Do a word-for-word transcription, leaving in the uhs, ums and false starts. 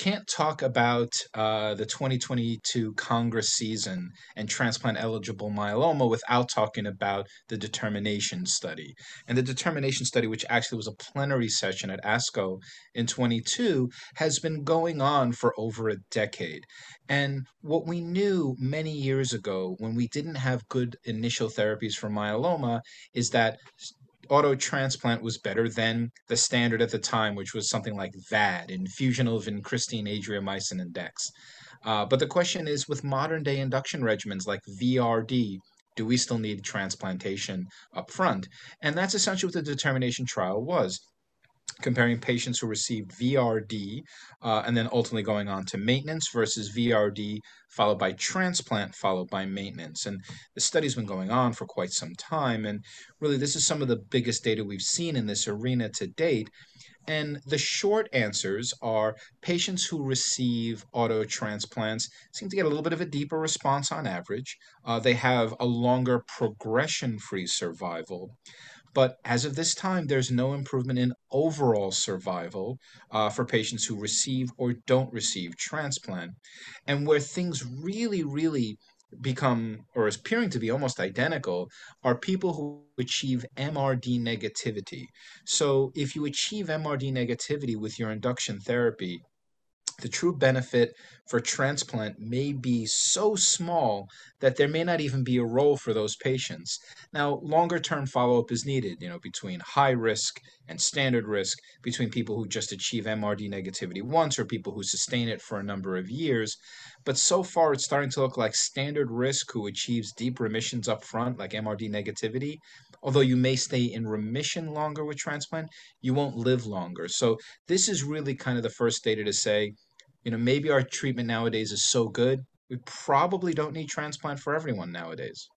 can't talk about uh, the twenty twenty-two Congress season and transplant eligible myeloma without talking about the determination study. And the determination study, which actually was a plenary session at ASCO in twenty-two, has been going on for over a decade. And what we knew many years ago when we didn't have good initial therapies for myeloma is that auto transplant was better than the standard at the time, which was something like V A D, infusion of vincristine, adriamycin, and dex. Uh, but the question is, with modern day induction regimens like V R D, do we still need transplantation up front? And that's essentially what the determination trial was, comparing patients who received V R D uh, and then ultimately going on to maintenance versus V R D followed by transplant followed by maintenance. And the study's been going on for quite some time. And really, this is some of the biggest data we've seen in this arena to date. And the short answers are patients who receive auto transplants seem to get a little bit of a deeper response on average. Uh, they have a longer progression free survival. But as of this time, there's no improvement in overall survival uh, for patients who receive or don't receive transplant. And where things really, really become or is appearing to be almost identical are people who achieve M R D negativity. So if you achieve M R D negativity with your induction therapy, the true benefit for transplant may be so small that there may not even be a role for those patients. Now, longer term follow up is needed, you know, between high risk and standard risk, between people who just achieve M R D negativity once or people who sustain it for a number of years. But so far, it's starting to look like standard risk who achieves deep remissions up front, like M R D negativity. Although you may stay in remission longer with transplant, you won't live longer. So, this is really kind of the first data to say, you know, maybe our treatment nowadays is so good, we probably don't need transplant for everyone nowadays.